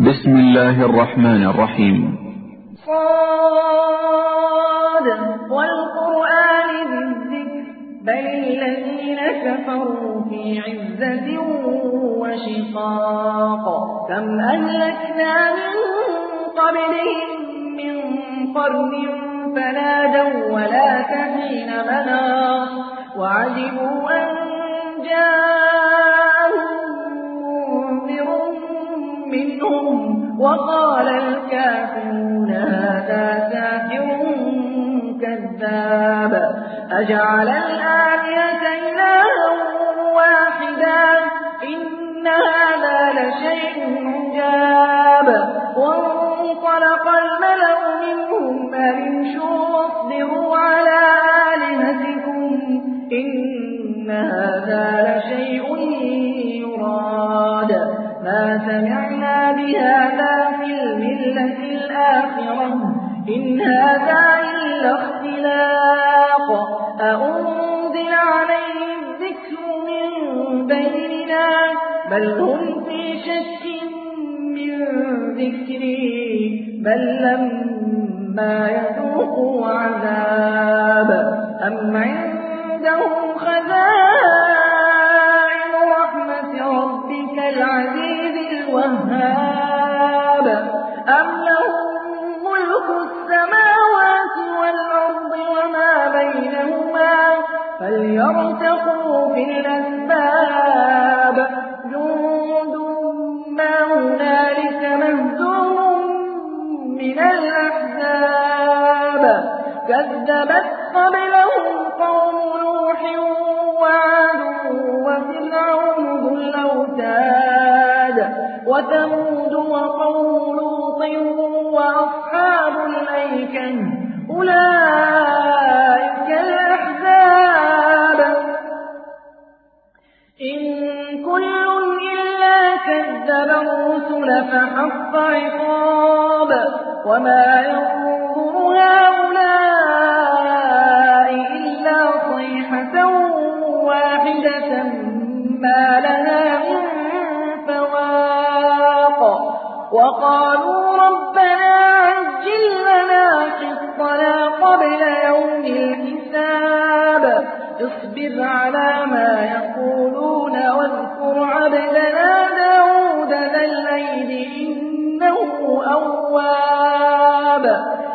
بسم الله الرحمن الرحيم. صاد والقرآن بالذكر بل الذين كفروا في عزة وشقاق كم أهلكنا من قبلهم من قرن فنادوا ولا تحين مناص وعجبوا أن جاءهم منذر منهم وقال الكافرون هذا ساحر كذاب أجعل الآلهة إلها واحدا إن هذا لشيء عجاب وانطلق الملأ منهم أن امشوا واصبروا على آلهتكم إن هذا لشيء يراد ما سمعنا بهذا في الملة الآخرة إن هذا إلا اختلاق أأنزل عليه الذكر من بيننا بل هم في شك من ذكري بل لما يذوقوا عذاب أم عندهم خزائن رحمة ربك العزيز الوهاب أم لهم ملك السماوات والأرض وما بينهما فليرتقوا في الأسباب جند ما هنالك مهزوم من الأحزاب كذبت قبلهم قوم نوح وعاد وفرعون ذو الأوتاد وثمود وقوم لوط وأصحاب الأيكة أولئك الأحزاب إن كل إلا كذب الرسل فحق عقاب وما ينظر هؤلاء إلا صيحة واحدة ما لها من فواق وقالوا ربنا عجل لنا قسطنا قبل يوم الحساب اصبر على ما يقولون واذكر عبدنا داود ذا الأيد إنه أواب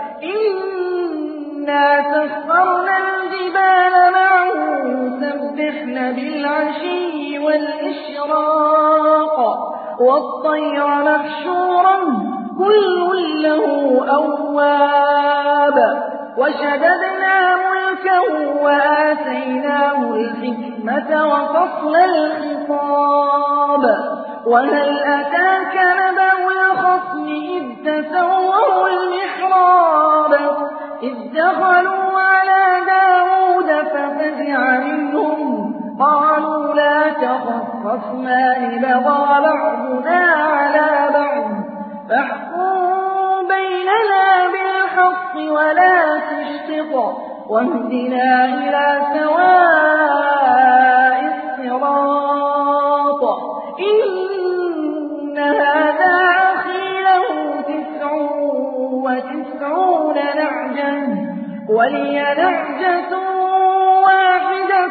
إنا سخرنا الجبال معه يسبحن بالعشي والإشراق والطير محشورا كل له أواب وشددنا ملكه وآتيناه الحكمة وفصل الخطاب وهل أتاك نبأ الخصم إذ تسوروا المحراب إذ دخلوا على داود ففزع منهم قالوا لا تخف خصمان بغى بعضنا على بعض فاحكم بيننا بالحق ولا تشطط واهدنا إلى سواء الصراط إن هذا أخي له 99 نعجة ولي نعجة واحدة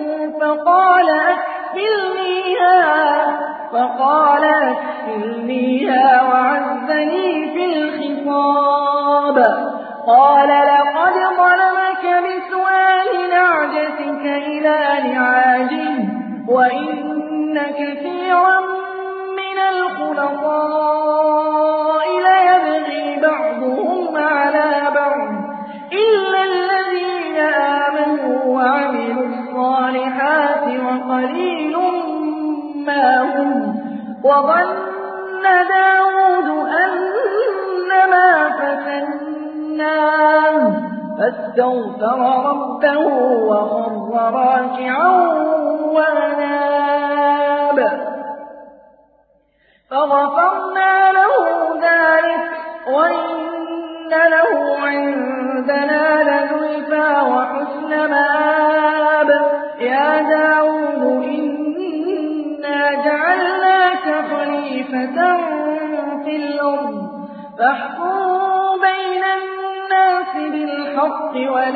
فقال أكفلنيها وعزني في الخطاب قال لقد ظلمك بسؤال نعجتك إلى نعاجه وإن كثيرا من الخلطاء ليبغي بعضهم على بعض إلا الذين آمنوا وعملوا الصالحات وقليل ما هم وظن داود أنما فتناه فاستغفر ربه وخر راكعا وأناب فغفرنا له ذلك وإن له عندنا لزلفى وحسن مآب يا داود إنا جعلناك خليفة في فاحكم بين الناس بالحق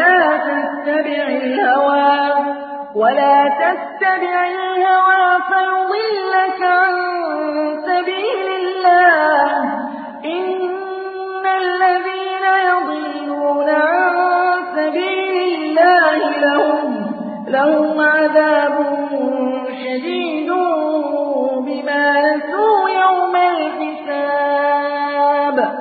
ولا تتبع الهوى فيضلك عن سبيل الله. إن الذين يضلون عن سبيل الله لهم عذاب شديد بما نسوا يوم الحساب.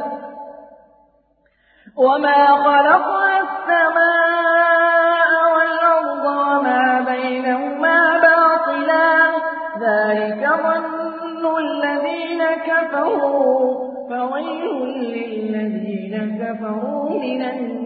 وما خلقنا السماء والأرض وما بينهما باطلا ذلك ظن الذين كفروا فويل للذين كفروا من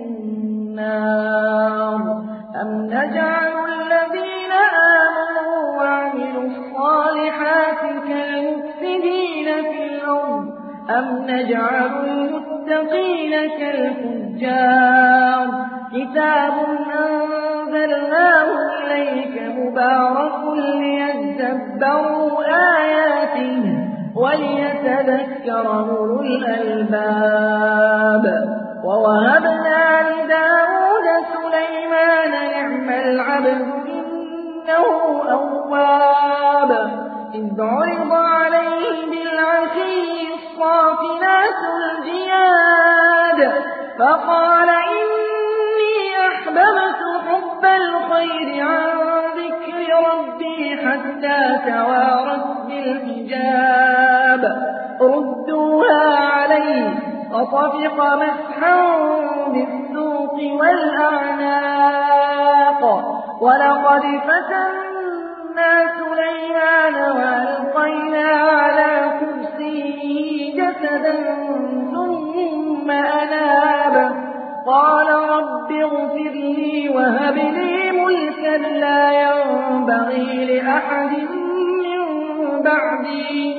النار. أم نجعل الذين آمنوا وعملوا الصالحات كالمفسدين في الأرض أم نجعل المتقين كالفجار. كتاب أنزلناه إليك مبارك ليدبروا آياته وليتذكر أولو الألباب. ووهبنا لداود سليمان نعم العبد إنه أواب. إذ عرض عليه بالعشي الصافنات الجياد فقال إني أحببت حب الخير عن ذكر ربي حتى توارت بالحجاب. ردوها عليه فطفق مسحا بالسوق والأعناق. ولقد فتنا سليمان وألقينا على كرسيه جسدا ثم أناب. قال رب اغفر لي وهب لي ملكا لا ينبغي لأحد من بعدي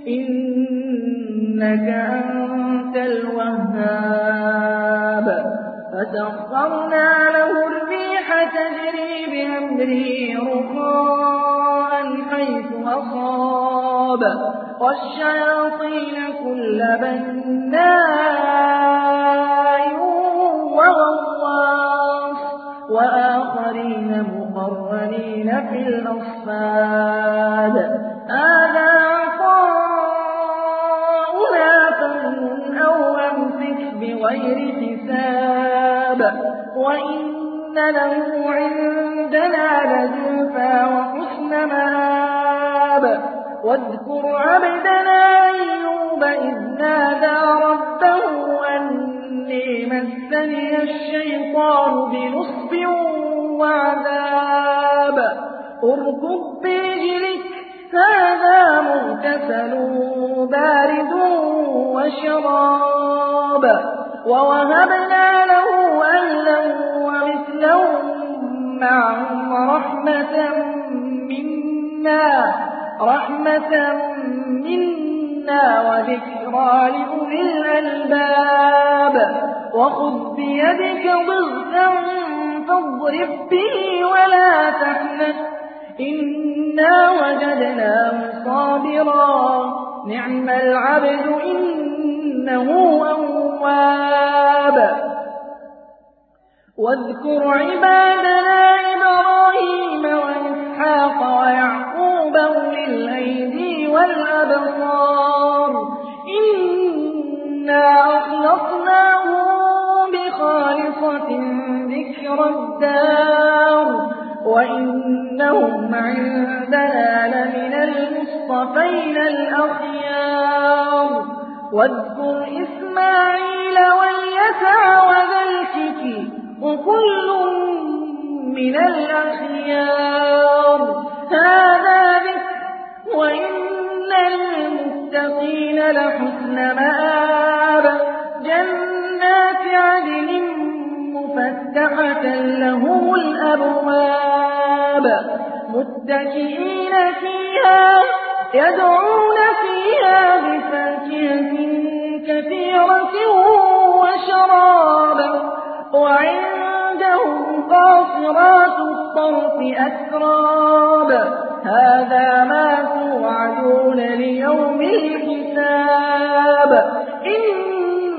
إنك أنت الوهاب. فسخرنا له الريح تجري بأمره رخاء حيث أصاب والشياطين كل بناء وغواص وآخرين مقرنين في الأصفاد. هذا عطاؤنا فامنن أو أمسك بغير حساب. وإن له عندنا لزلفى وحسن مآب. واذكر عبدنا أيوب إذ نادى ربه أني مسني الشيطان بنصب وعذاب. اركض برجلك هذا مغتسل بارد وشراب. ووهبنا له أهلا ومثلهم معهم رحمة منا وذكرى لأولي الألباب. وخذ بيدك ضغثا فاضرب به ولا تحنث إنا وجدناه صابرا نعم العبد إنه أواب. واذكر عبادنا إبراهيم وإسحاق ويعقوب أولي الأيدي والأبصار إنا أخلصناهم بخالصة ذكر الدار وإنهم عندنا لمن المصطفين الأخيار. واذكر إسماعيل واليسع وذا الكفل وكل من الأخيار. هذا ذكر وإن للمتقين لحسن مآب. جنات عدن مفتحة لهم الأبواب متكئين فيها يدعون فيها بفاكهة كثيرة وشراب. وعندهم قاصرات الطرف أتراب. هذا ما توعدون ليوم الحساب. إن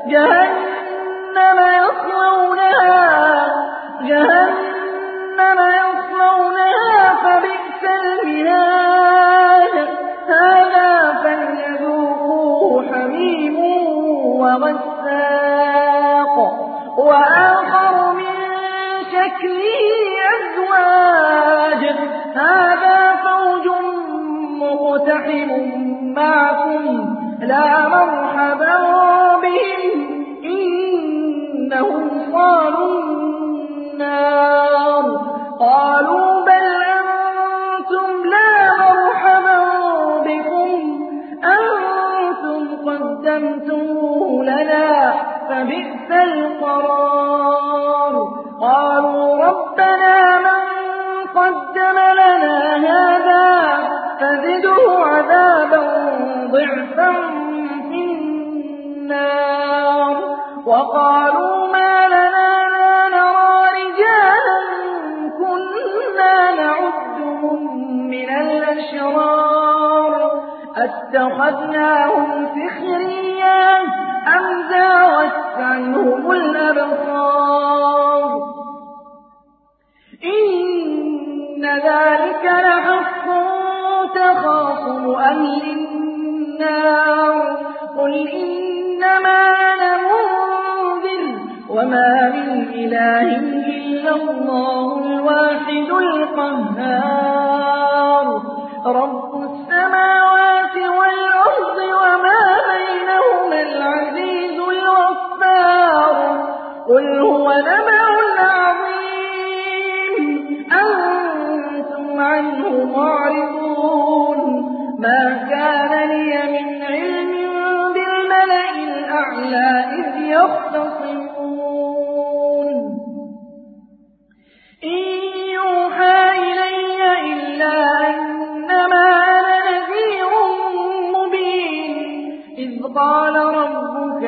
جهنم يصلونها فبئس المهاد هذا فليذوقوه حميم وغساق وآخر من شكله أزواج هذا فوج مقتحم معكم لا مرحبا بهم إنهم صالوا النار قالوا بل أنتم لا مرحبا بكم أنتم قدمتموه لنا فبئس القرار قالوا ربنا من قدم لنا هذا فزده عذابا ضعفا في النار وقالوا ما لنا لا نرى رجالا كنا نعدهم من الأشرار أتخذناهم سخريا أم زاغت عنهم الأبصار إن ذلك لحق تخاصم أهل النار قل إنما أنا منذر وما من إله إلا الله الواحد القهار رب السماوات والأرض وما بينهما العزيز الغفار قل هو نبأ عظيم أنتم عنه معرضون ما كان لي من علم بالملئ الأعلى إذ يختصمون إن يوحى إلي إلا أنما أنا نذير مبين إذ قال ربك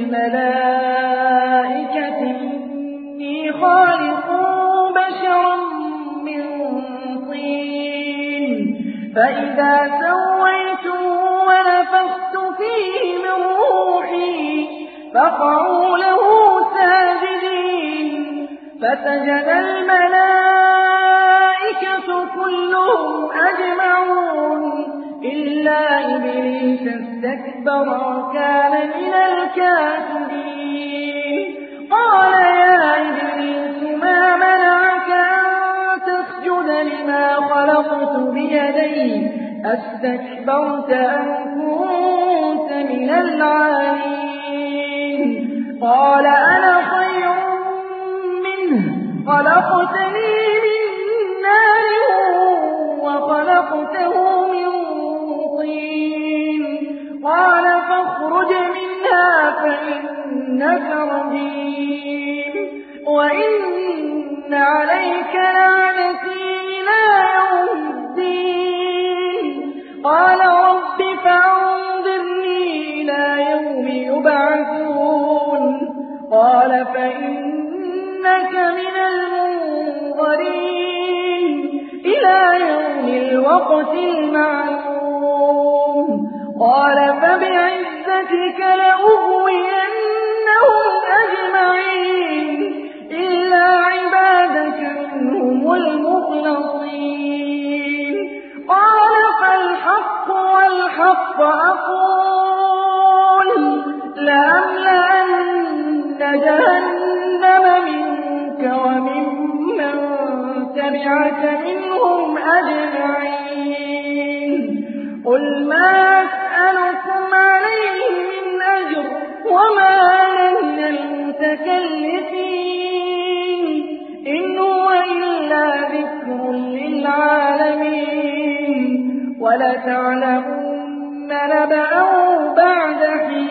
للملائكة إني خالق بشرا من طين فإذا سويته ونفخت فيه من روحي فقعوا له ساجدين فسجد الملائكة كلهم أجمعون إلا إبليس استكبر وكان من الكافرين قال يا إبليس ما منعك أن تسجد لما خلقت بيدي أستكبرت أم كنت من العالين قال أنا خير منه خلقتني من نار وخلقته من طين قال فاخرج منها فإنك رجيم وإن عليك لعنتي إلى يوم الدين قال رب فأنظرني إلى يوم يبعثون قال فإنك من المنظرين إلى يوم الوقت المعلوم قال فبعزتك لأغوينهم أجمعين إلا عبادك منهم المخلصين قال فالحق والحق أقول لأملأن جهنم منك وممن تبعك منهم أجمعين قل ما أسألكم عليه من أجر وما أنا من المتكلفين إن هو إلا ذكر للعالمين ولتعلمن نبأه بعد حين